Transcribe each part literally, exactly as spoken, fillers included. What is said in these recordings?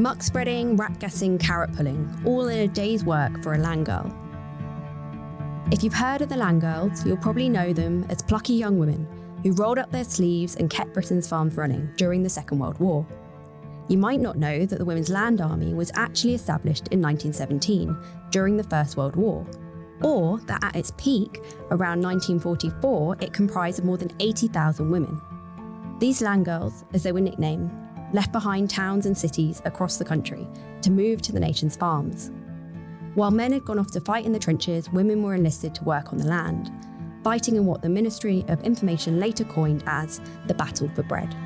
Muck spreading, rat guessing, carrot pulling, all in a day's work for a land girl. If you've heard of the land girls, you'll probably know them as plucky young women who rolled up their sleeves and kept Britain's farms running during the Second World War. You might not know that the Women's Land Army was actually established in nineteen seventeen during the First World War, or that at its peak, around nineteen forty-four, it comprised of more than eighty thousand women. These land girls, as they were nicknamed, left behind towns and cities across the country to move to the nation's farms. While men had gone off to fight in the trenches, women were enlisted to work on the land, fighting in what the Ministry of Information later coined as the Battle for Bread.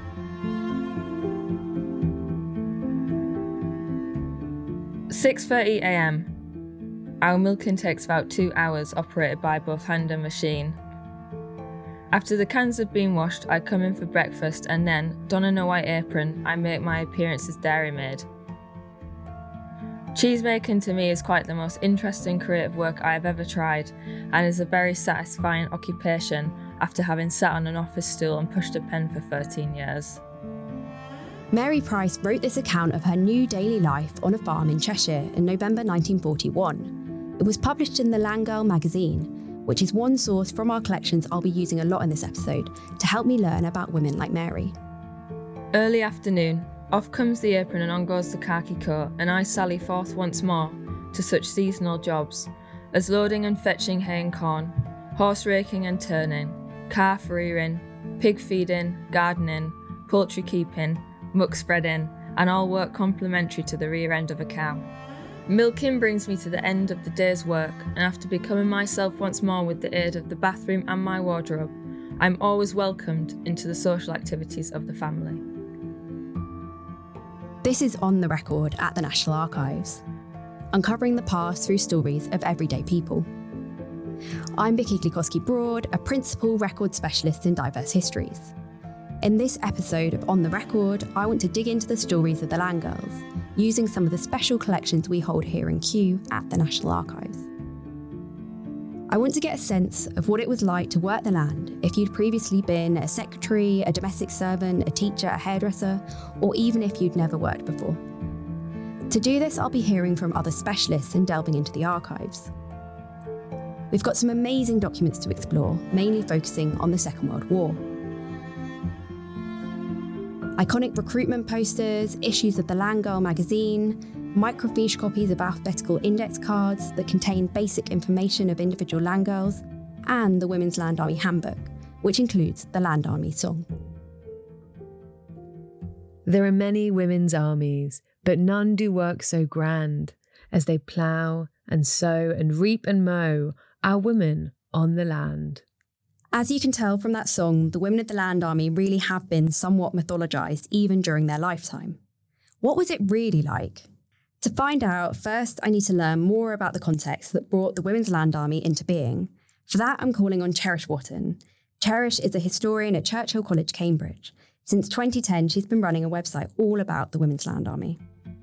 six thirty a m. Our milking takes about two hours, operated by both hand and machine. After the cans have been washed, I come in for breakfast and then, donning a white apron, I make my appearance as dairymaid. Cheesemaking to me is quite the most interesting creative work I have ever tried, and is a very satisfying occupation after having sat on an office stool and pushed a pen for thirteen years. Mary Price wrote this account of her new daily life on a farm in Cheshire in November nineteen forty-one. It was published in the Land Girl magazine, which is one source from our collections I'll be using a lot in this episode to help me learn about women like Mary. Early afternoon, off comes the apron and on goes the khaki coat, and I sally forth once more to such seasonal jobs as loading and fetching hay and corn, horse raking and turning, calf rearing, pig feeding, gardening, poultry keeping, muck spreading, and all work complementary to the rear end of a cow. Milking brings me to the end of the day's work, and after becoming myself once more with the aid of the bathroom and my wardrobe, I'm always welcomed into the social activities of the family. This is On the Record at the National Archives, uncovering the past through stories of everyday people. I'm Vicky Glukowski-Broad, a principal record specialist in diverse histories. In this episode of On the Record, I want to dig into the stories of the land girls, using some of the special collections we hold here in Kew at the National Archives. I want to get a sense of what it was like to work the land if you'd previously been a secretary, a domestic servant, a teacher, a hairdresser, or even if you'd never worked before. To do this, I'll be hearing from other specialists and delving into the archives. We've got some amazing documents to explore, mainly focusing on the Second World War. Iconic recruitment posters, issues of the Land Girl magazine, microfiche copies of alphabetical index cards that contain basic information of individual land girls, and the Women's Land Army Handbook, which includes the Land Army song. There are many women's armies, but none do work so grand as they plough and sow and reap and mow our women on the land. As you can tell from that song, the women of the Land Army really have been somewhat mythologised even during their lifetime. What was it really like? To find out, first I need to learn more about the context that brought the Women's Land Army into being. For that, I'm calling on Cherish Wotton. Cherish is a historian at Churchill College, Cambridge. Since twenty ten, she's been running a website all about the Women's Land Army.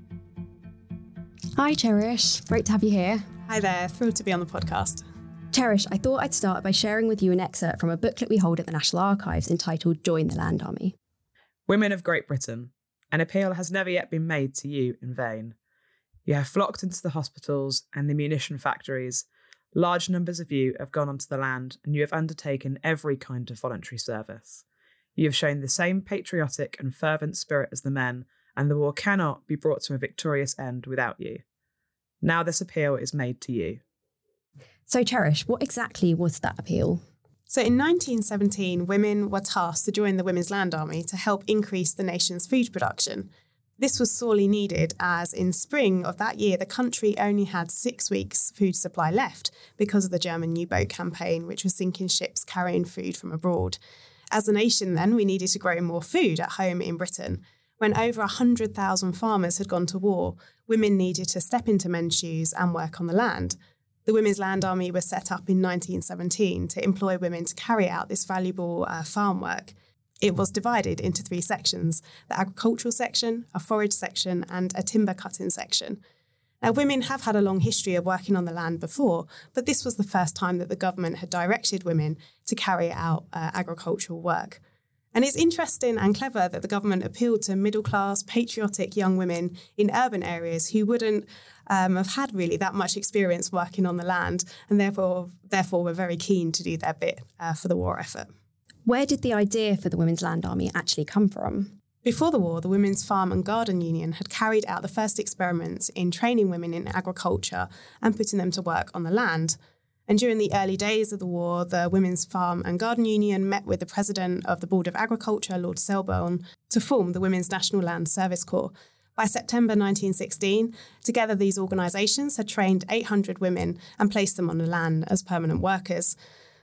Hi, Cherish. Great to have you here. Hi there. Thrilled to be on the podcast. Cherish, I thought I'd start by sharing with you an excerpt from a booklet we hold at the National Archives entitled Join the Land Army. Women of Great Britain, an appeal has never yet been made to you in vain. You have flocked into the hospitals and the munition factories. Large numbers of you have gone onto the land, and you have undertaken every kind of voluntary service. You have shown the same patriotic and fervent spirit as the men, and the war cannot be brought to a victorious end without you. Now this appeal is made to you. So, Cherish, what exactly was that appeal? So in nineteen seventeen, women were tasked to join the Women's Land Army to help increase the nation's food production. This was sorely needed as in spring of that year, the country only had six weeks food supply left because of the German U-boat campaign, which was sinking ships carrying food from abroad. As a nation then, we needed to grow more food at home in Britain. When over one hundred thousand farmers had gone to war, women needed to step into men's shoes and work on the land. The Women's Land Army was set up in nineteen seventeen to employ women to carry out this valuable uh, farm work. It was divided into three sections: the agricultural section, a forage section, and a timber cutting section. Now, women have had a long history of working on the land before, but this was the first time that the government had directed women to carry out uh, agricultural work. And it's interesting and clever that the government appealed to middle-class, patriotic young women in urban areas who wouldn't um, have had really that much experience working on the land, and therefore, therefore were very keen to do their bit uh, for the war effort. Where did the idea for the Women's Land Army actually come from? Before the war, the Women's Farm and Garden Union had carried out the first experiments in training women in agriculture and putting them to work on the land. And during the early days of the war, the Women's Farm and Garden Union met with the president of the Board of Agriculture, Lord Selborne, to form the Women's National Land Service Corps. By September nineteen sixteen, together these organisations had trained eight hundred women and placed them on the land as permanent workers.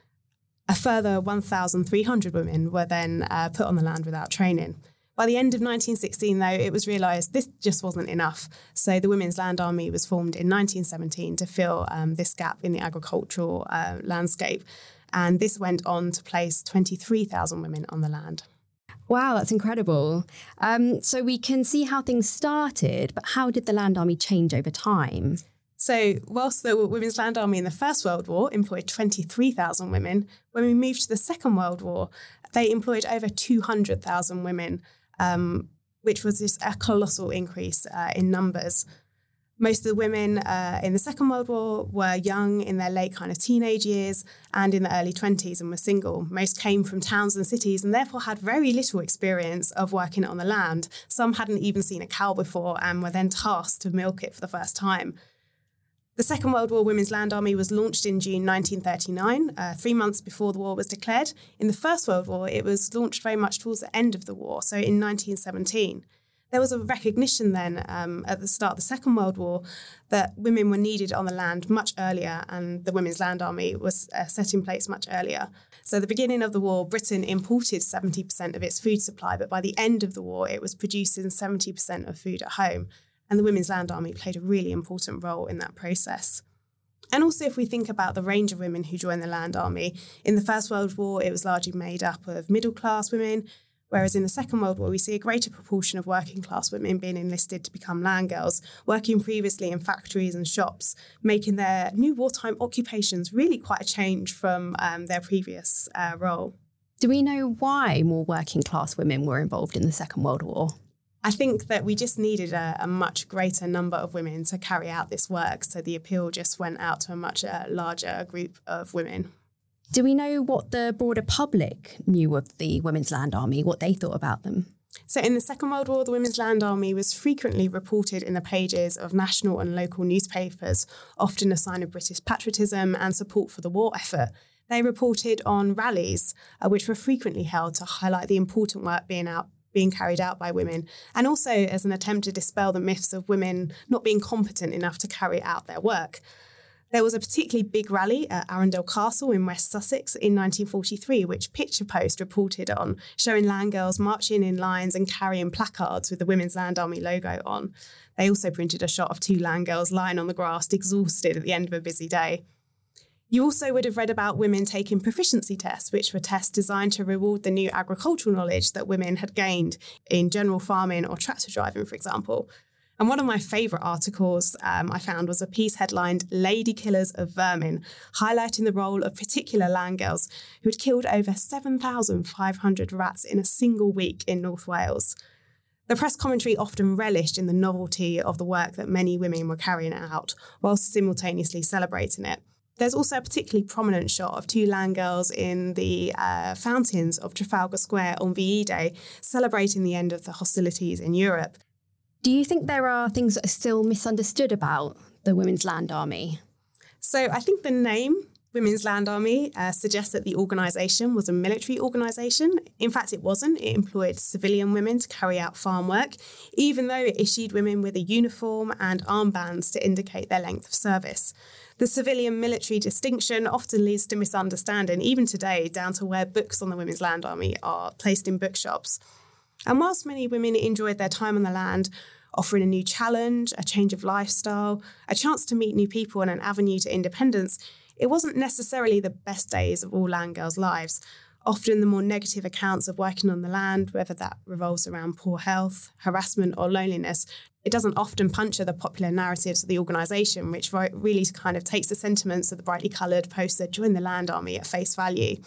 A further one thousand three hundred women were then uh, put on the land without training. By the end of nineteen sixteen, though, it was realised this just wasn't enough. So the Women's Land Army was formed in nineteen seventeen to fill um, this gap in the agricultural uh, landscape. And this went on to place twenty-three thousand women on the land. Wow, that's incredible. Um, so we can see how things started, but how did the Land Army change over time? So whilst the Women's Land Army in the First World War employed twenty-three thousand women, when we moved to the Second World War, they employed over two hundred thousand women. Um, which was just a colossal increase uh, in numbers. Most of the women uh, in the Second World War were young, in their late kind of teenage years and in the early twenties, and were single. Most came from towns and cities and therefore had very little experience of working on the land. Some hadn't even seen a cow before and were then tasked to milk it for the first time. The Second World War Women's Land Army was launched in June nineteen thirty-nine, uh, three months before the war was declared. In the First World War, it was launched very much towards the end of the war, so in nineteen seventeen. There was a recognition then um, at the start of the Second World War that women were needed on the land much earlier, and the Women's Land Army was uh, set in place much earlier. So at the beginning of the war, Britain imported seventy percent of its food supply, but by the end of the war, it was producing seventy percent of food at home. And the Women's Land Army played a really important role in that process. And also, if we think about the range of women who joined the Land Army, in the First World War, it was largely made up of middle-class women, whereas in the Second World War, we see a greater proportion of working-class women being enlisted to become land girls, working previously in factories and shops, making their new wartime occupations really quite a change from um, their previous uh, role. Do we know why more working-class women were involved in the Second World War? I think that we just needed a, a much greater number of women to carry out this work, so the appeal just went out to a much uh, larger group of women. Do we know what the broader public knew of the Women's Land Army, what they thought about them? So in the Second World War, the Women's Land Army was frequently reported in the pages of national and local newspapers, often a sign of British patriotism and support for the war effort. They reported on rallies, uh, which were frequently held to highlight the important work being out being carried out by women, and also as an attempt to dispel the myths of women not being competent enough to carry out their work. There was a particularly big rally at Arundel Castle in West Sussex in nineteen forty-three, which Picture Post reported on, showing land girls marching in lines and carrying placards with the Women's Land Army logo on. They also printed a shot of two land girls lying on the grass, exhausted at the end of a busy day. You also would have read about women taking proficiency tests, which were tests designed to reward the new agricultural knowledge that women had gained in general farming or tractor driving, for example. And one of my favourite articles um, I found was a piece headlined "Lady Killers of Vermin," highlighting the role of particular land girls who had killed over seven thousand five hundred rats in a single week in North Wales. The press commentary often relished in the novelty of the work that many women were carrying out, whilst simultaneously celebrating it. There's also a particularly prominent shot of two land girls in the uh, fountains of Trafalgar Square on V E Day, celebrating the end of the hostilities in Europe. Do you think there are things that are still misunderstood about the Women's Land Army? So I think the name Women's Land Army uh, suggests that the organisation was a military organisation. In fact, it wasn't. It employed civilian women to carry out farm work, even though it issued women with a uniform and armbands to indicate their length of service. The civilian-military distinction often leads to misunderstanding, even today, down to where books on the Women's Land Army are placed in bookshops. And whilst many women enjoyed their time on the land, offering a new challenge, a change of lifestyle, a chance to meet new people and an avenue to independence, it wasn't necessarily the best days of all land girls' lives. Often the more negative accounts of working on the land, whether that revolves around poor health, harassment or loneliness, it doesn't often puncture the popular narratives of the organisation, which really kind of takes the sentiments of the brightly coloured poster "Join the Land Army" at face value.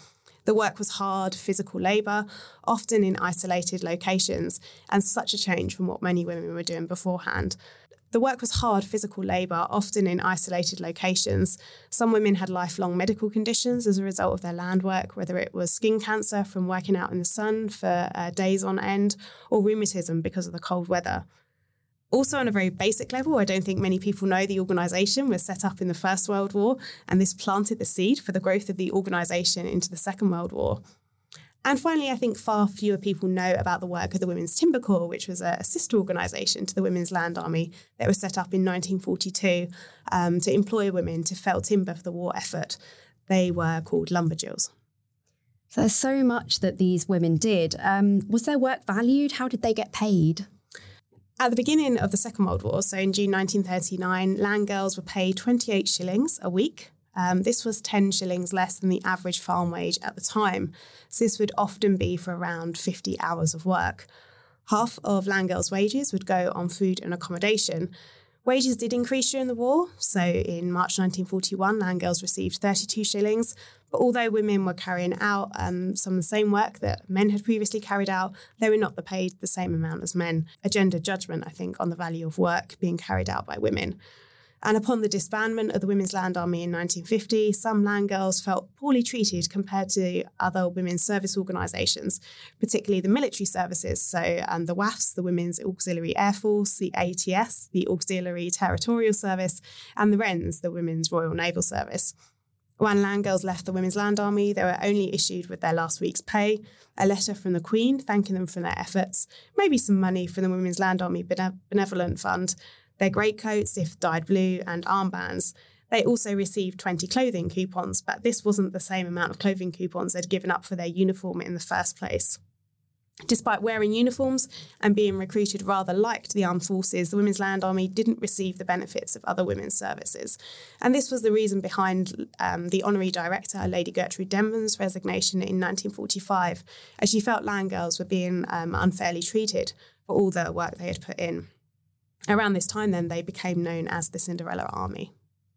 The work was hard, physical labour, often in isolated locations, and such a change from what many women were doing beforehand. The work was hard physical labour, often in isolated locations. Some women had lifelong medical conditions as a result of their land work, whether it was skin cancer from working out in the sun for uh, days on end, or rheumatism because of the cold weather. Also, on a very basic level, I don't think many people know the organisation was set up in the First World War, and this planted the seed for the growth of the organisation into the Second World War. And finally, I think far fewer people know about the work of the Women's Timber Corps, which was a sister organisation to the Women's Land Army that was set up in nineteen forty-two um, to employ women to fell timber for the war effort. They were called lumberjills. So there's so much that these women did. Um, was their work valued? How did they get paid? At the beginning of the Second World War, so in June nineteen thirty-nine, land girls were paid twenty-eight shillings a week. Um, this was ten shillings less than the average farm wage at the time. So this would often be for around fifty hours of work. Half of land girls' wages would go on food and accommodation. Wages did increase during the war. So in March nineteen forty-one, land girls received thirty-two shillings. But although women were carrying out um, some of the same work that men had previously carried out, they were not paid the same amount as men. A gender judgment, I think, on the value of work being carried out by women. And upon the disbandment of the Women's Land Army in nineteen fifty, some land girls felt poorly treated compared to other women's service organisations, particularly the military services. So um, the W A Fs, the Women's Auxiliary Air Force, the A T S, the Auxiliary Territorial Service, and the W R E N S, the Women's Royal Naval Service. When land girls left the Women's Land Army, they were only issued with their last week's pay, a letter from the Queen thanking them for their efforts, maybe some money from the Women's Land Army Bene- Benevolent Fund, their greatcoats, if dyed blue, and armbands. They also received twenty clothing coupons, but this wasn't the same amount of clothing coupons they'd given up for their uniform in the first place. Despite wearing uniforms and being recruited rather like the armed forces, the Women's Land Army didn't receive the benefits of other women's services. And this was the reason behind um, the Honorary Director, Lady Gertrude Denman's resignation in nineteen forty-five, as she felt land girls were being um, unfairly treated for all the work they had put in. Around this time, then, they became known as the Cinderella Army.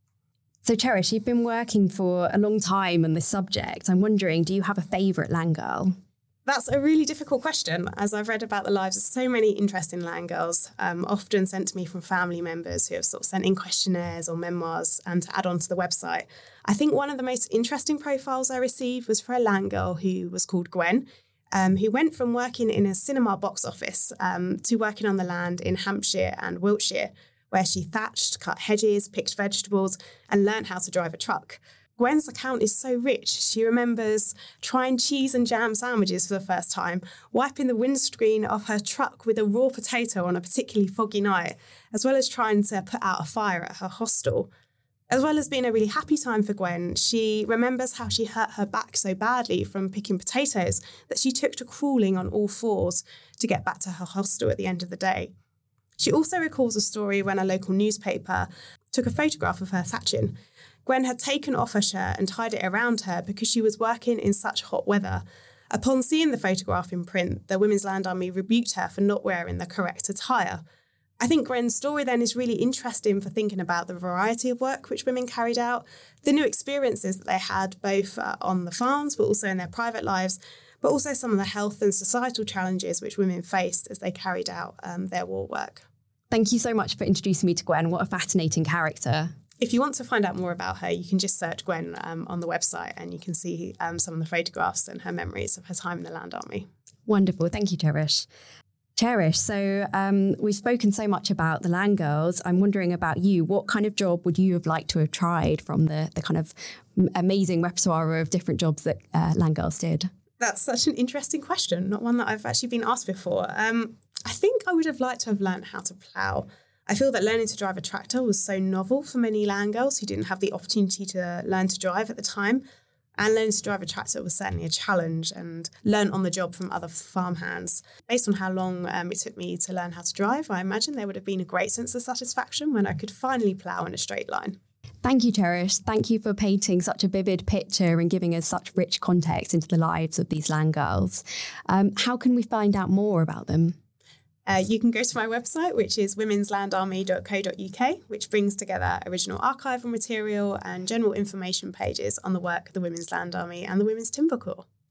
So, Cherish, you've been working for a long time on this subject. I'm wondering, do you have a favourite land girl? That's a really difficult question, as I've read about the lives of so many interesting land girls, um, often sent to me from family members who have sort of sent in questionnaires or memoirs and to add on to the website. I think one of the most interesting profiles I received was for a land girl who was called Gwen, um, who went from working in a cinema box office um, to working on the land in Hampshire and Wiltshire, where she thatched, cut hedges, picked vegetables, and learnt how to drive a truck. Gwen's account is so rich. She remembers trying cheese and jam sandwiches for the first time, wiping the windscreen of her truck with a raw potato on a particularly foggy night, as well as trying to put out a fire at her hostel. As well as being a really happy time for Gwen, she remembers how she hurt her back so badly from picking potatoes that she took to crawling on all fours to get back to her hostel at the end of the day. She also recalls a story when a local newspaper took a photograph of her thatching. Gwen had taken off her shirt and tied it around her because she was working in such hot weather. Upon seeing the photograph in print, the Women's Land Army rebuked her for not wearing the correct attire. I think Gwen's story then is really interesting for thinking about the variety of work which women carried out, the new experiences that they had both uh, on the farms but also in their private lives, but also some of the health and societal challenges which women faced as they carried out um, their war work. Thank you so much for introducing me to Gwen. What a fascinating character. If you want to find out more about her, you can just search Gwen um, on the website and you can see um, some of the photographs and her memories of her time in the Land Army. Wonderful. Thank you, Cherish. Cherish, so um, we've spoken so much about the land girls. I'm wondering about you. What kind of job would you have liked to have tried from the, the kind of amazing repertoire of different jobs that uh, land girls did? That's such an interesting question, not one that I've actually been asked before. Um, I think I would have liked to have learned how to plough. I feel that learning to drive a tractor was so novel for many land girls who didn't have the opportunity to learn to drive at the time. And learning to drive a tractor was certainly a challenge and learn on the job from other farmhands. Based on how long um, it took me to learn how to drive, I imagine there would have been a great sense of satisfaction when I could finally plough in a straight line. Thank you, Cherish. Thank you for painting such a vivid picture and giving us such rich context into the lives of these land girls. Um, how can we find out more about them? Uh, you can go to my website, which is womens land army dot co dot uk, which brings together original archival material and general information pages on the work of the Women's Land Army and the Women's Timber Corps.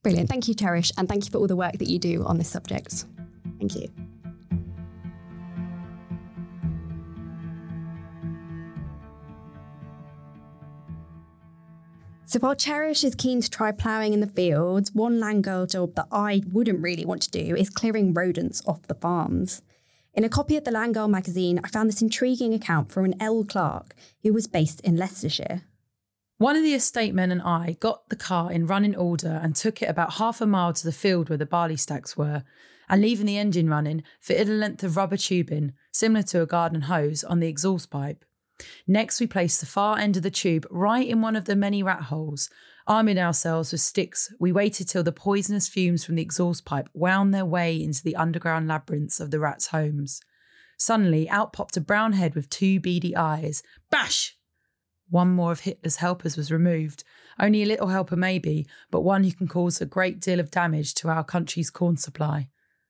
Brilliant. Thank you, Cherish, and thank you for all the work that you do on this subject. Thank you. So while Cherish is keen to try ploughing in the fields, one land girl job that I wouldn't really want to do is clearing rodents off the farms. In a copy of the Land Girl magazine, I found this intriguing account from an L. Clark, who was based in Leicestershire. One of the estate men and I got the car in running order and took it about half a mile to the field where the barley stacks were, and leaving the engine running, fitted a length of rubber tubing, similar to a garden hose, on the exhaust pipe. Next, we placed the far end of the tube right in one of the many rat holes. Arming ourselves with sticks, we waited till the poisonous fumes from the exhaust pipe wound their way into the underground labyrinths of the rats' homes. Suddenly, out popped a brown head with two beady eyes. Bash! One more of Hitler's helpers was removed. Only a little helper maybe, but one who can cause a great deal of damage to our country's corn supply.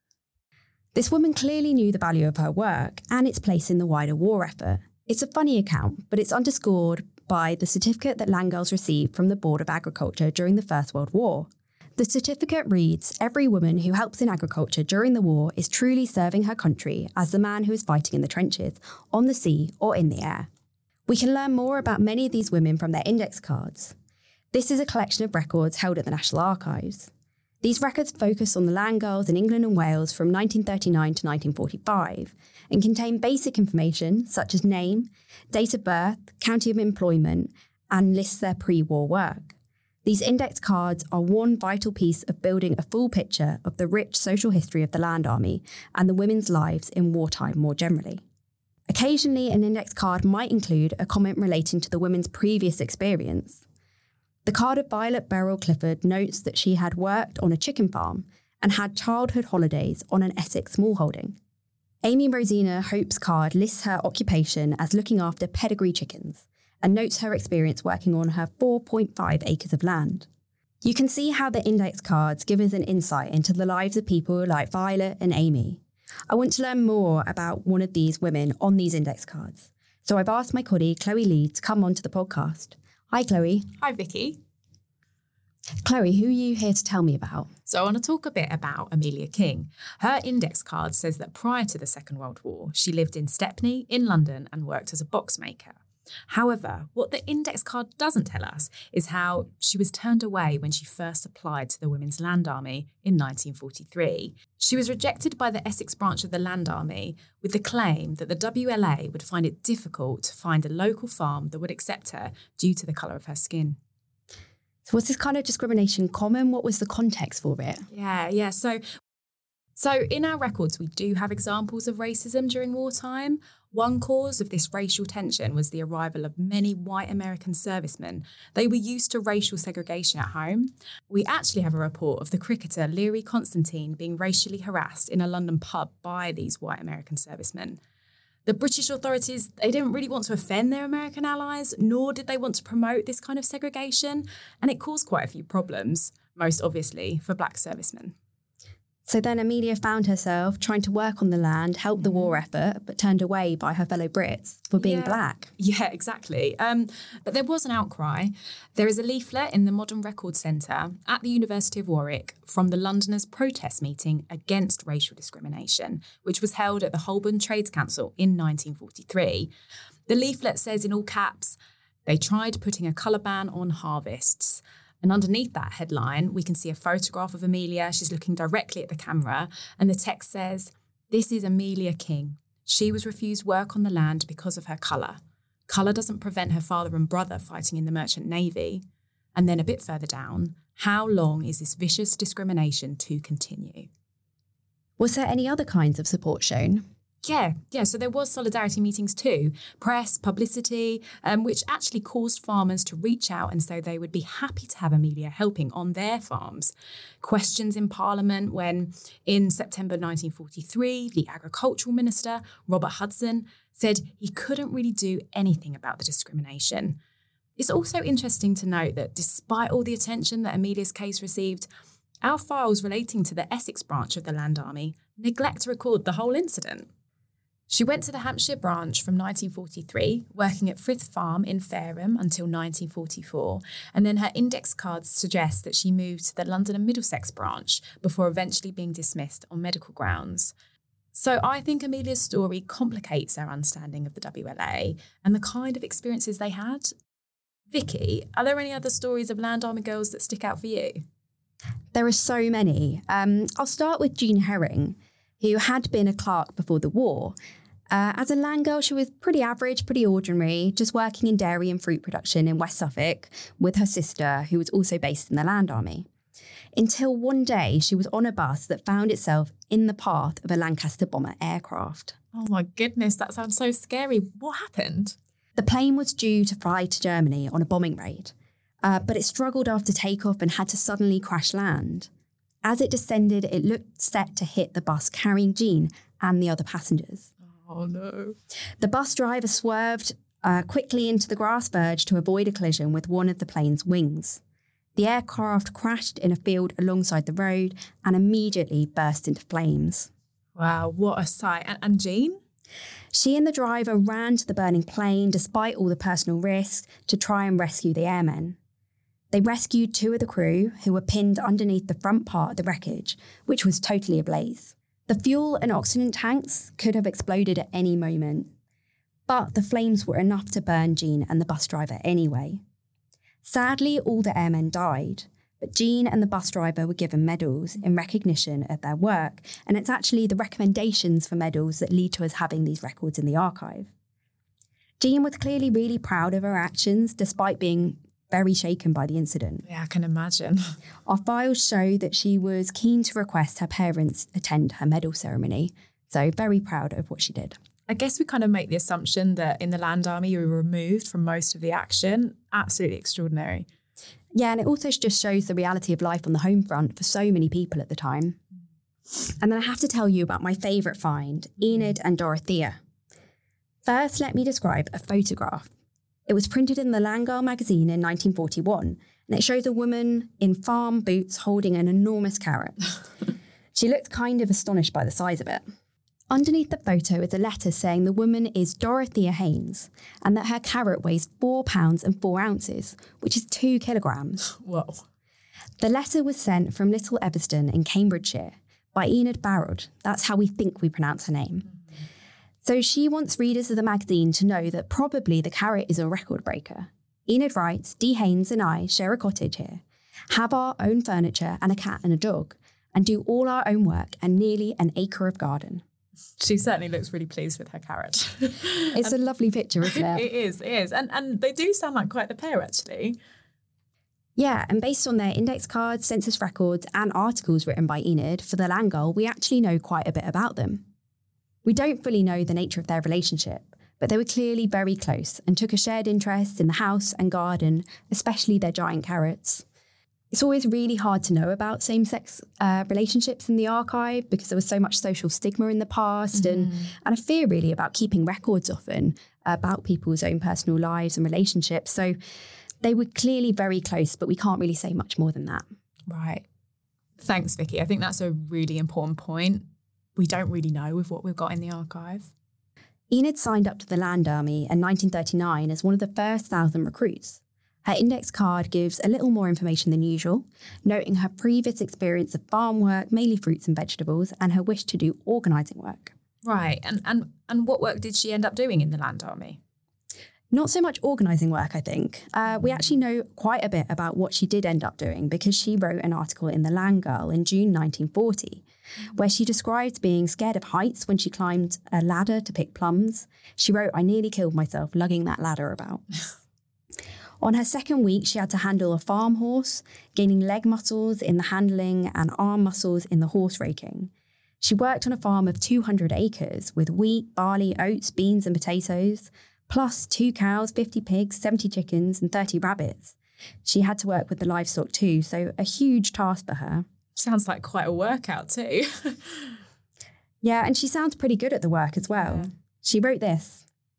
This woman clearly knew the value of her work and its place in the wider war effort. It's a funny account, but it's underscored by the certificate that land girls received from the Board of Agriculture during the First World War. The certificate reads, "Every woman who helps in agriculture during the war is truly serving her country as the man who is fighting in the trenches, on the sea or in the air." We can learn more about many of these women from their index cards. This is a collection of records held at the National Archives. These records focus on the land girls in England and Wales from nineteen thirty-nine to nineteen forty-five and contain basic information such as name, date of birth, county of employment, and lists their pre-war work. These index cards are one vital piece of building a full picture of the rich social history of the Land Army and the women's lives in wartime more generally. Occasionally, an index card might include a comment relating to the women's previous experience. The card of Violet Beryl Clifford notes that she had worked on a chicken farm and had childhood holidays on an Essex smallholding. Amy Rosina Hope's card lists her occupation as looking after pedigree chickens and notes her experience working on her four point five acres of land. You can see how the index cards give us an insight into the lives of people like Violet and Amy. I want to learn more about one of these women on these index cards. So I've asked my colleague Chloe Lee to come onto the podcast. Hi, Chloe. Hi, Vicky. Chloe, who are you here to tell me about? So I want to talk a bit about Amelia King. Her index card says that prior to the Second World War, she lived in Stepney in London and worked as a box maker. However, what the index card doesn't tell us is how she was turned away when she first applied to the Women's Land Army in nineteen forty-three. She was rejected by the Essex branch of the Land Army with the claim that the W L A would find it difficult to find a local farm that would accept her due to the colour of her skin. So was this kind of discrimination common? What was the context for it? Yeah, yeah. So, so in our records, we do have examples of racism during wartime. One cause of this racial tension was the arrival of many white American servicemen. They were used to racial segregation at home. We actually have a report of the cricketer Leary Constantine being racially harassed in a London pub by these white American servicemen. The British authorities, they didn't really want to offend their American allies, nor did they want to promote this kind of segregation, and it caused quite a few problems, most obviously for black servicemen. So then Amelia found herself trying to work on the land, help the war effort, but turned away by her fellow Brits for being yeah. black. Yeah, exactly. Um, but there was an outcry. There is a leaflet in the Modern Record Centre at the University of Warwick from the Londoners' protest meeting against racial discrimination, which was held at the Holborn Trades Council in nineteen forty-three. The leaflet says in all caps, "They tried putting a colour ban on harvests." And underneath that headline, we can see a photograph of Amelia. She's looking directly at the camera. And the text says, "This is Amelia King. She was refused work on the land because of her colour. Colour doesn't prevent her father and brother fighting in the Merchant Navy." And then a bit further down, "How long is this vicious discrimination to continue?" Was there any other kinds of support shown? Yeah, yeah. So there was solidarity meetings too, press, publicity, um, which actually caused farmers to reach out and say they would be happy to have Amelia helping on their farms. Questions in Parliament when, in September nineteen forty-three, the Agricultural Minister, Robert Hudson, said he couldn't really do anything about the discrimination. It's also interesting to note that despite all the attention that Amelia's case received, our files relating to the Essex branch of the Land Army neglect to record the whole incident. She went to the Hampshire branch from nineteen forty-three, working at Frith Farm in Fareham until nineteen forty-four, and then her index cards suggest that she moved to the London and Middlesex branch before eventually being dismissed on medical grounds. So I think Amelia's story complicates our understanding of the W L A and the kind of experiences they had. Vicky, are there any other stories of Land Army girls that stick out for you? There are so many. Um, I'll start with Jean Herring, who had been a clerk before the war. Uh, as a land girl, she was pretty average, pretty ordinary, just working in dairy and fruit production in West Suffolk with her sister, who was also based in the Land Army. Until one day, she was on a bus that found itself in the path of a Lancaster bomber aircraft. Oh my goodness, that sounds so scary. What happened? The plane was due to fly to Germany on a bombing raid, uh, but it struggled after takeoff and had to suddenly crash land. As it descended, it looked set to hit the bus carrying Jean and the other passengers. Oh no. The bus driver swerved uh, quickly into the grass verge to avoid a collision with one of the plane's wings. The aircraft crashed in a field alongside the road and immediately burst into flames. Wow, what a sight. And, and Jean? She and the driver ran to the burning plane despite all the personal risks to try and rescue the airmen. They rescued two of the crew who were pinned underneath the front part of the wreckage, which was totally ablaze. The fuel and oxygen tanks could have exploded at any moment, but the flames were enough to burn Jean and the bus driver anyway. Sadly, all the airmen died, but Jean and the bus driver were given medals in recognition of their work, and it's actually the recommendations for medals that lead to us having these records in the archive. Jean was clearly really proud of her actions, despite being very shaken by the incident. Yeah, I can imagine. Our files show that she was keen to request her parents attend her medal ceremony, so very proud of what she did. I guess we kind of make the assumption that in the Land Army you were removed from most of the action. Absolutely extraordinary. Yeah, and it also just shows the reality of life on the home front for so many people at the time. And then I have to tell you about my favourite find, Enid and Dorothea. First, let me describe a photograph. It was printed in the Land Girl magazine in nineteen forty-one, and it shows a woman in farm boots holding an enormous carrot. She looked kind of astonished by the size of it. Underneath the photo is a letter saying the woman is Dorothea Haynes and that her carrot weighs four pounds and four ounces, which is two kilograms. Whoa. The letter was sent from Little Everston in Cambridgeshire by Enid Barrod. That's how we think we pronounce her name. Mm-hmm. So she wants readers of the magazine to know that probably the carrot is a record breaker. Enid writes, Dee Haynes and I share a cottage here, have our own furniture and a cat and a dog, and do all our own work and nearly an acre of garden. She certainly looks really pleased with her carrot. It's a lovely picture, isn't it? It is, it is. And and they do sound like quite the pair, actually. Yeah, and based on their index cards, census records, and articles written by Enid for the Land Girl, we actually know quite a bit about them. We don't fully know the nature of their relationship, but they were clearly very close and took a shared interest in the house and garden, especially their giant carrots. It's always really hard to know about same-sex uh, relationships in the archive because there was so much social stigma in the past mm-hmm. and, and a fear really about keeping records often about people's own personal lives and relationships. So they were clearly very close, but we can't really say much more than that. Right. Thanks, Vicky. I think that's a really important point. We don't really know with what we've got in the archive. Enid signed up to the Land Army in nineteen thirty-nine as one of the first thousand recruits. Her index card gives a little more information than usual, noting her previous experience of farm work, mainly fruits and vegetables, and her wish to do organising work. Right, and, and, and what work did she end up doing in the Land Army? Not so much organising work, I think. Uh, we actually know quite a bit about what she did end up doing because she wrote an article in the Land Girl in June nineteen forty, where she described being scared of heights when she climbed a ladder to pick plums. She wrote, I nearly killed myself lugging that ladder about. On her second week, she had to handle a farm horse, gaining leg muscles in the handling and arm muscles in the horse raking. She worked on a farm of two hundred acres with wheat, barley, oats, beans and potatoes, plus two cows, fifty pigs, seventy chickens and thirty rabbits. She had to work with the livestock too, so a huge task for her. Sounds like quite a workout too. Yeah, and she sounds pretty good at the work as well. Yeah. She wrote this.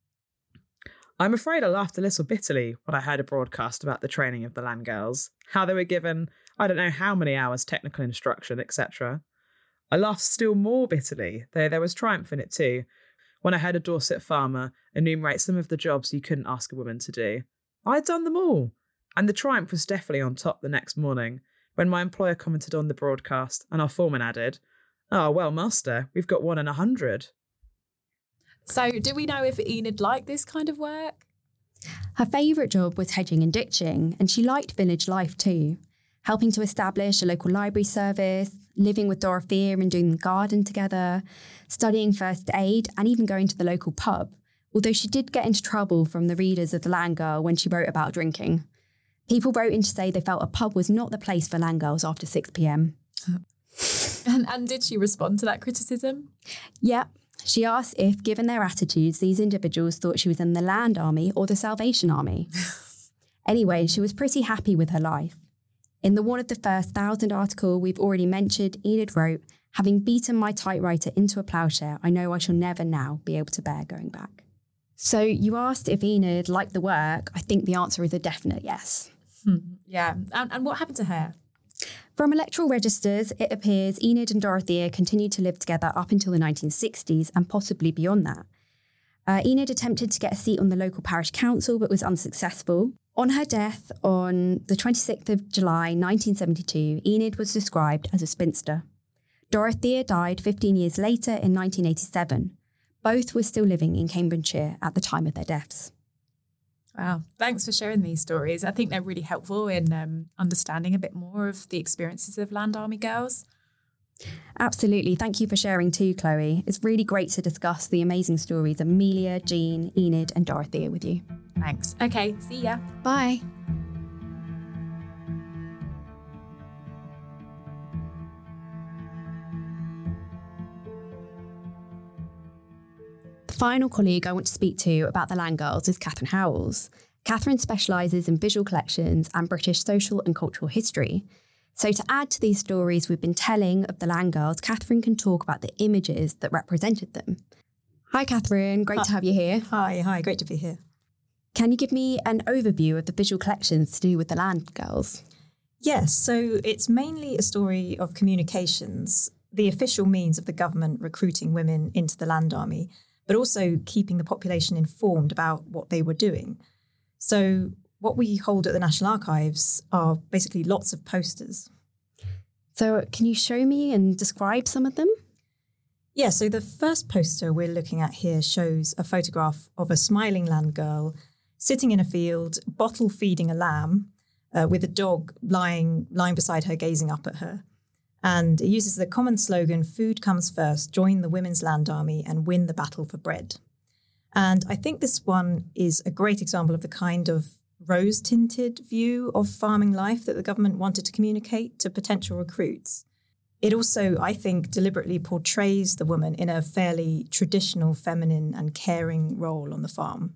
I'm afraid I laughed a little bitterly when I heard a broadcast about the training of the Land Girls, how they were given, I don't know how many hours technical instruction, et cetera. I laughed still more bitterly, though there was triumph in it too, when I heard a Dorset farmer enumerate some of the jobs you couldn't ask a woman to do. I'd done them all. And the triumph was definitely on top the next morning when my employer commented on the broadcast and our foreman added, "Oh, well, master, we've got one in a hundred." So do we know if Enid liked this kind of work? Her favourite job was hedging and ditching, and she liked village life too, helping to establish a local library service, living with Dorothea and doing the garden together, studying first aid, and even going to the local pub, although she did get into trouble from the readers of The Land Girl when she wrote about drinking. People wrote in to say they felt a pub was not the place for land girls after six p.m. and, and did she respond to that criticism? Yeah. She asked if, given their attitudes, these individuals thought she was in the Land Army or the Salvation Army. Anyway, she was pretty happy with her life. In the One of the First Thousand article we've already mentioned, Enid wrote, "Having beaten my typewriter into a ploughshare, I know I shall never now be able to bear going back." So you asked if Enid liked the work. I think the answer is a definite yes. Hmm. Yeah. And, and what happened to her? From electoral registers, it appears Enid and Dorothea continued to live together up until the nineteen sixties and possibly beyond that. Uh, Enid attempted to get a seat on the local parish council but was unsuccessful. On her death on the twenty-sixth of July nineteen seventy-two, Enid was described as a spinster. Dorothea died fifteen years later in nineteen eighty-seven. Both were still living in Cambridgeshire at the time of their deaths. Wow. Thanks for sharing these stories. I think they're really helpful in um, understanding a bit more of the experiences of Land Army girls. Absolutely. Thank you for sharing too, Chloe. It's really great to discuss the amazing stories of Amelia, Jean, Enid and Dorothea with you. Thanks. Okay, see ya. Bye. The final colleague I want to speak to about the Land Girls is Catherine Howells. Catherine specialises in visual collections and British social and cultural history. So to add to these stories we've been telling of the Land Girls, Catherine can talk about the images that represented them. Hi, Catherine. Great hi. to have you here. Hi, hi. Great to be here. Can you give me an overview of the visual collections to do with the Land Girls? Yes, so it's mainly a story of communications, the official means of the government recruiting women into the Land Army, but also keeping the population informed about what they were doing. So what we hold at the National Archives are basically lots of posters. So can you show me and describe some of them? Yeah, so the first poster we're looking at here shows a photograph of a smiling land girl sitting in a field, bottle feeding a lamb, uh, with a dog lying lying beside her, gazing up at her. And it uses the common slogan, "Food comes first, join the Women's Land Army and win the battle for bread." And I think this one is a great example of the kind of rose-tinted view of farming life that the government wanted to communicate to potential recruits. It also, I think, deliberately portrays the woman in a fairly traditional feminine and caring role on the farm.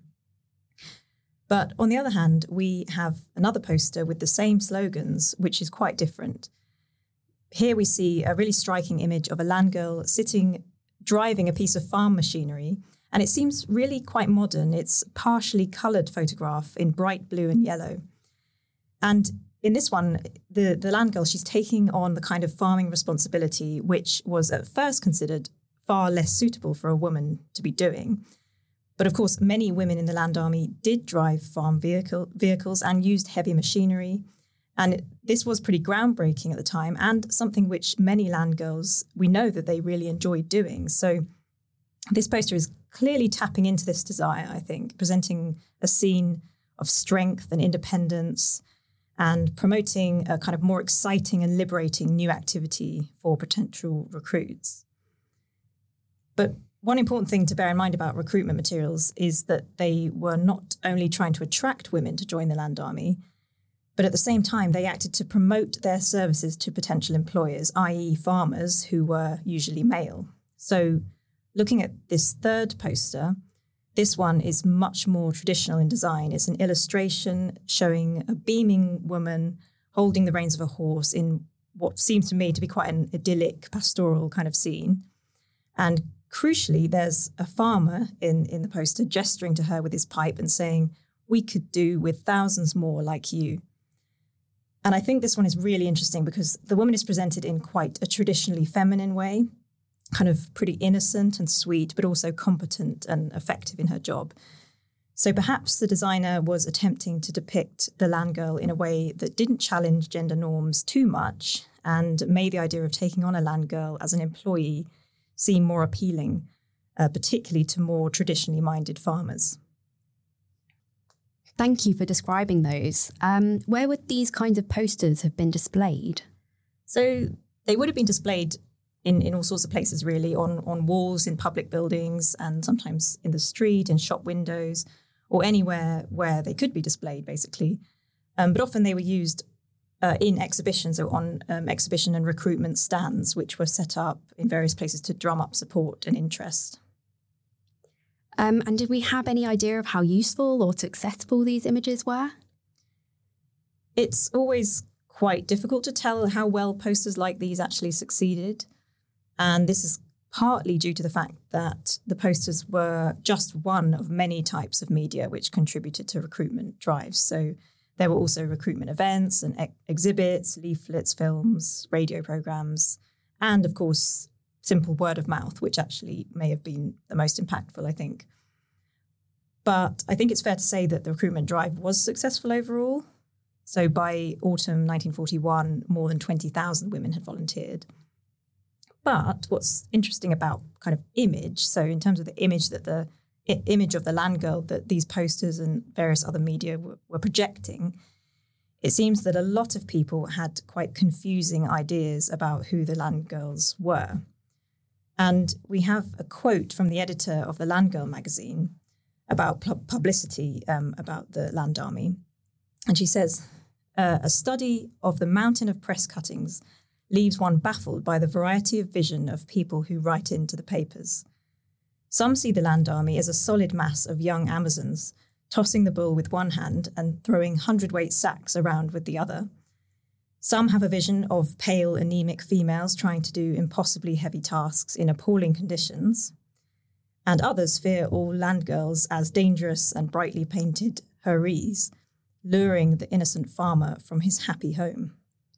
But on the other hand, we have another poster with the same slogans, which is quite different. Here we see a really striking image of a land girl sitting, driving a piece of farm machinery, and it seems really quite modern. It's a partially coloured photograph in bright blue and yellow. And in this one, the, the land girl, she's taking on the kind of farming responsibility which was at first considered far less suitable for a woman to be doing. But of course, many women in the Land Army did drive farm vehicle, vehicles and used heavy machinery. And this was pretty groundbreaking at the time and something which many land girls, we know that they really enjoyed doing. So this poster is clearly tapping into this desire, I think, presenting a scene of strength and independence and promoting a kind of more exciting and liberating new activity for potential recruits. But one important thing to bear in mind about recruitment materials is that they were not only trying to attract women to join the Land Army, but at the same time, they acted to promote their services to potential employers, that is farmers who were usually male. So looking at this third poster, this one is much more traditional in design. It's an illustration showing a beaming woman holding the reins of a horse in what seems to me to be quite an idyllic, pastoral kind of scene. And crucially, there's a farmer in, in the poster gesturing to her with his pipe and saying, "We could do with thousands more like you." And I think this one is really interesting because the woman is presented in quite a traditionally feminine way. kind of pretty innocent and sweet, but also competent and effective in her job. So perhaps the designer was attempting to depict the land girl in a way that didn't challenge gender norms too much and made the idea of taking on a land girl as an employee seem more appealing, uh, particularly to more traditionally minded farmers. Thank you for describing those. Um, where would these kinds of posters have been displayed? So they would have been displayed in, in all sorts of places, really, on, on walls in public buildings and sometimes in the street, in shop windows, or anywhere where they could be displayed, basically. Um, but often they were used uh, in exhibitions or on um, exhibition and recruitment stands, which were set up in various places to drum up support and interest. Um, and did we have any idea of how useful or successful these images were? It's always quite difficult to tell how well posters like these actually succeeded. And this is partly due to the fact that the posters were just one of many types of media which contributed to recruitment drives. So there were also recruitment events and ex- exhibits, leaflets, films, radio programs, and of course, simple word of mouth, which actually may have been the most impactful, I think. But I think it's fair to say that the recruitment drive was successful overall. So by autumn nineteen forty-one, more than twenty thousand women had volunteered. But what's interesting about kind of image, so in terms of the image that the I- image of the land girl that these posters and various other media were, were projecting, it seems that a lot of people had quite confusing ideas about who the land girls were. And we have a quote from the editor of the Land Girl magazine about pu- publicity um, about the Land Army. And she says, uh, a study of the mountain of press cuttings leaves one baffled by the variety of vision of people who write into the papers. Some see the Land Army as a solid mass of young Amazons, tossing the bull with one hand and throwing hundredweight sacks around with the other. Some have a vision of pale, anemic females trying to do impossibly heavy tasks in appalling conditions. And others fear all land girls as dangerous and brightly painted houris, luring the innocent farmer from his happy home.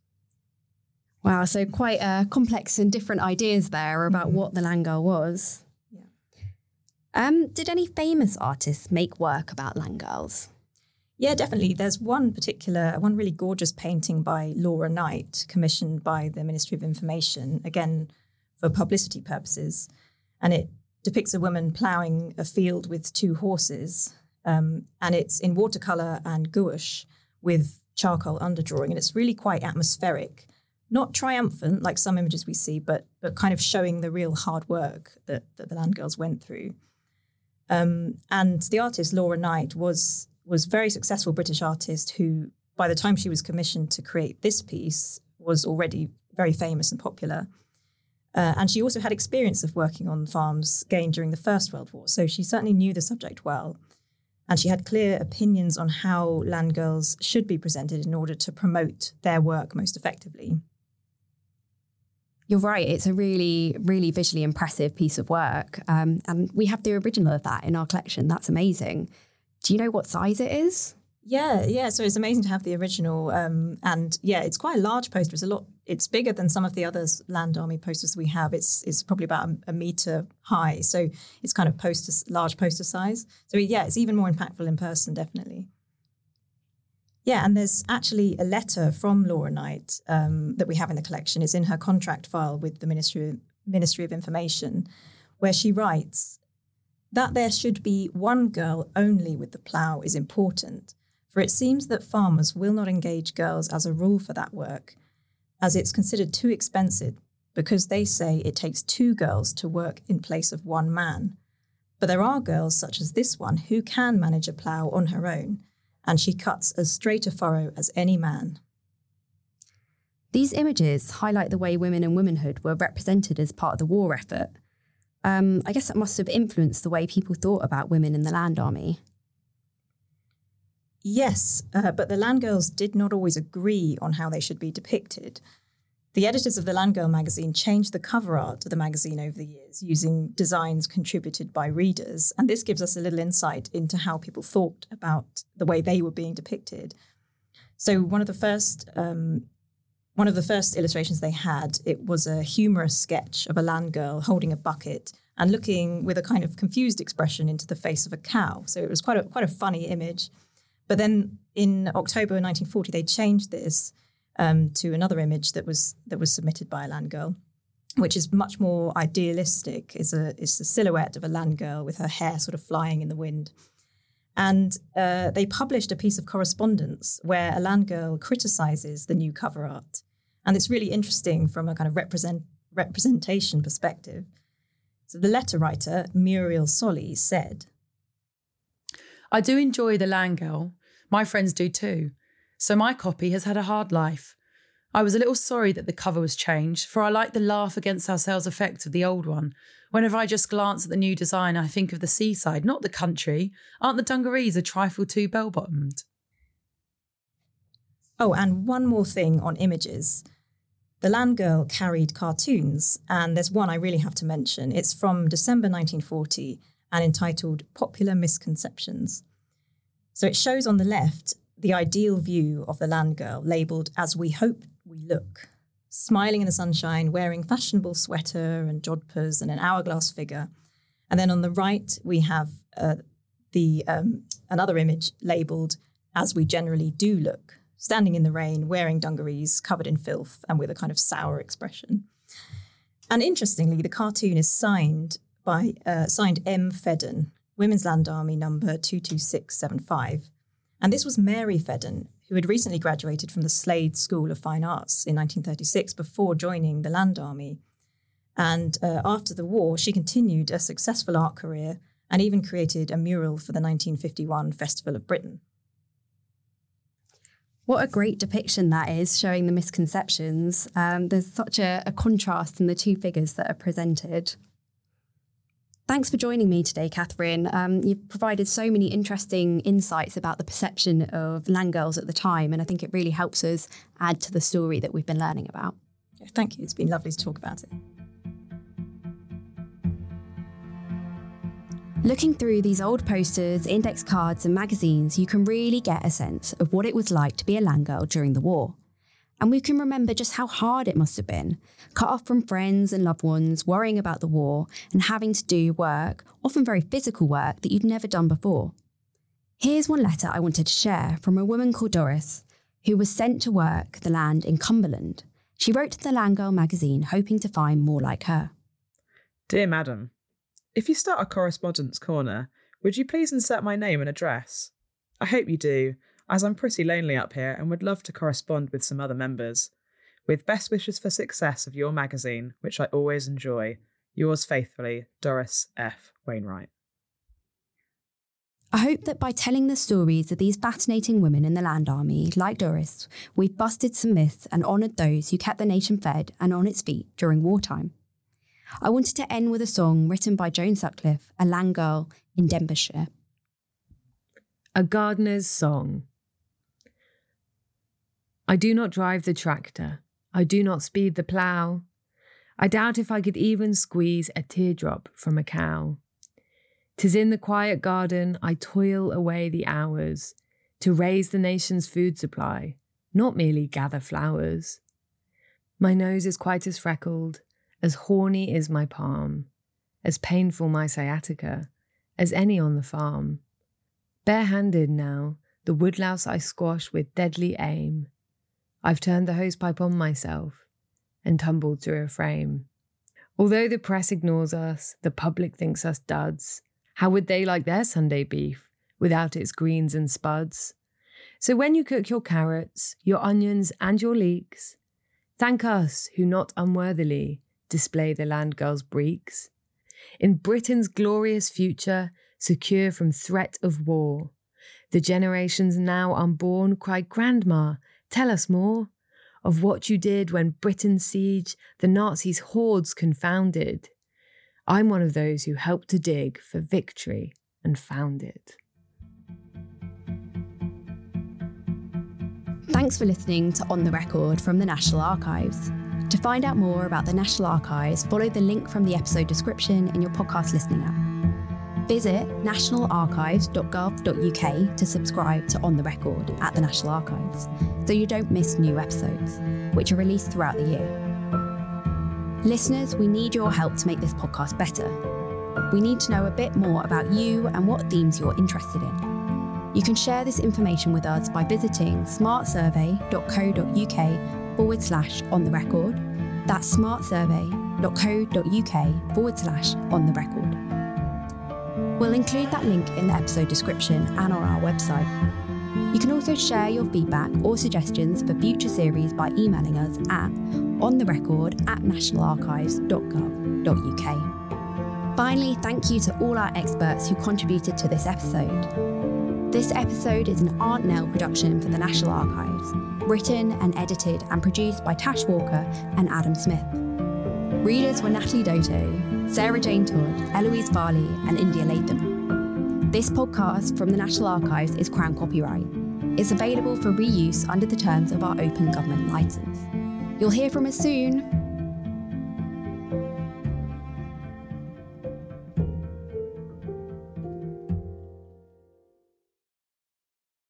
Wow, so quite uh, complex and different ideas there about Mm-hmm. what the land girl was. Yeah. Um, did any famous artists make work about land girls? Yeah, definitely. There's one particular, one really gorgeous painting by Laura Knight, commissioned by the Ministry of Information, again, for publicity purposes. And it depicts a woman ploughing a field with two horses. Um, and it's in watercolour and gouache with charcoal underdrawing. And it's really quite atmospheric. Not triumphant like some images we see, but but kind of showing the real hard work that, that the land girls went through. Um, and the artist, Laura Knight, was was a very successful British artist who, by the time she was commissioned to create this piece, was already very famous and popular. Uh, and she also had experience of working on farms gained during the First World War, so she certainly knew the subject well. And she had clear opinions on how land girls should be presented in order to promote their work most effectively. You're right, it's a really, really visually impressive piece of work. Um, and we have the original of that in our collection. That's amazing. Do you know what size it is? Yeah, yeah. So it's amazing to have the original. Um, and yeah, it's quite a large poster. It's a lot, it's bigger than some of the other Land Army posters we have. It's it's probably about a, a metre high. So it's kind of poster, large poster size. So yeah, it's even more impactful in person, definitely. Yeah, and there's actually a letter from Laura Knight um, that we have in the collection. It's in her contract file with the Ministry, Ministry of Information, where she writes that there should be one girl only with the plough is important, for it seems that farmers will not engage girls as a rule for that work, as it's considered too expensive, because they say it takes two girls to work in place of one man. But there are girls such as this one who can manage a plough on her own, and she cuts as straight a furrow as any man. These images highlight the way women and womanhood were represented as part of the war effort. Um, I guess that must have influenced the way people thought about women in the Land Army. Yes, uh, but the land girls did not always agree on how they should be depicted. The editors of the Land Girl magazine changed the cover art of the magazine over the years using designs contributed by readers, and this gives us a little insight into how people thought about the way they were being depicted. So one of the first um, one of the first illustrations they had, it was a humorous sketch of a land girl holding a bucket and looking with a kind of confused expression into the face of a cow. So it was quite a quite a funny image. But then in October nineteen forty, they changed this um, to another image that was that was submitted by a land girl, which is much more idealistic. It's a, it's a silhouette of a land girl with her hair sort of flying in the wind. And uh, they published a piece of correspondence where a land girl criticizes the new cover art. And it's really interesting from a kind of represent, representation perspective. So the letter writer, Muriel Solly, said, I do enjoy the land girl. My friends do too. So my copy has had a hard life. I was a little sorry that the cover was changed, for I like the laugh against ourselves effect of the old one. Whenever I just glance at the new design, I think of the seaside, not the country. Aren't the dungarees a trifle too bell-bottomed? Oh, and one more thing on images. The land girl carried cartoons, and there's one I really have to mention. It's from December nineteen forty and entitled Popular Misconceptions. So it shows on the left the ideal view of the land girl, labelled as we hope we look, smiling in the sunshine, wearing fashionable sweater and jodhpurs and an hourglass figure. And then on the right, we have uh, the um, another image labelled as we generally do look, standing in the rain, wearing dungarees, covered in filth and with a kind of sour expression. And interestingly, the cartoon is signed by uh, signed M. Fedden, Women's Land Army number two two six seven five. And this was Mary Fedden, who had recently graduated from the Slade School of Fine Arts in nineteen thirty-six before joining the Land Army. And uh, after the war, she continued a successful art career and even created a mural for the nineteen fifty-one Festival of Britain. What a great depiction that is, showing the misconceptions. Um, there's such a, a contrast in the two figures that are presented. Thanks for joining me today, Catherine. Um, you've provided so many interesting insights about the perception of land girls at the time, and I think it really helps us add to the story that we've been learning about. Yeah, thank you. It's been lovely to talk about it. Looking through these old posters, index cards and magazines, you can really get a sense of what it was like to be a land girl during the war. And we can remember just how hard it must have been, cut off from friends and loved ones, worrying about the war and having to do work, often very physical work, that you'd never done before. Here's one letter I wanted to share from a woman called Doris, who was sent to work the land in Cumberland. She wrote to the Land Girl magazine, hoping to find more like her. Dear Madam, if you start a correspondence corner, would you please insert my name and address? I hope you do, as I'm pretty lonely up here and would love to correspond with some other members. With best wishes for success of your magazine, which I always enjoy. Yours faithfully, Doris F. Wainwright. I hope that by telling the stories of these fascinating women in the Land Army, like Doris, we've busted some myths and honoured those who kept the nation fed and on its feet during wartime. I wanted to end with a song written by Joan Sutcliffe, a land girl in Denbighshire. A Gardener's Song. I do not drive the tractor. I do not speed the plough. I doubt if I could even squeeze a teardrop from a cow. 'Tis in the quiet garden I toil away the hours to raise the nation's food supply, not merely gather flowers. My nose is quite as freckled, as horny is my palm, as painful my sciatica, as any on the farm. Bare-handed now, the woodlouse I squash with deadly aim. I've turned the hosepipe on myself and tumbled through a frame. Although the press ignores us, the public thinks us duds. How would they like their Sunday beef without its greens and spuds? So when you cook your carrots, your onions and your leeks, thank us who not unworthily display the land girl's breeks. In Britain's glorious future, secure from threat of war, the generations now unborn cry, Grandma, tell us more of what you did when Britain's siege the Nazis' hordes confounded. I'm one of those who helped to dig for victory and found it. Thanks for listening to On the Record from the National Archives. To find out more about the National Archives, follow the link from the episode description in your podcast listening app. Visit national archives dot gov dot U K to subscribe to On the Record at the National Archives, so you don't miss new episodes, which are released throughout the year. Listeners, we need your help to make this podcast better. We need to know a bit more about you and what themes you're interested in. You can share this information with us by visiting smartsurvey dot co dot U K forward slash on the record. That's smartsurvey dot co dot U K forward slash on the record. We'll include that link in the episode description and on our website. You can also share your feedback or suggestions for future series by emailing us at ontherecord at national archives dot gov dot U K. Finally, thank you to all our experts who contributed to this episode. This episode is an Aunt Nell production for the National Archives, written and edited and produced by Tash Walker and Adam Smith. Readers were Natalie Doto, Sarah Jane Todd, Eloise Farley and India Latham. This podcast from the National Archives is Crown copyright. It's available for reuse under the terms of our open government licence. You'll hear from us soon.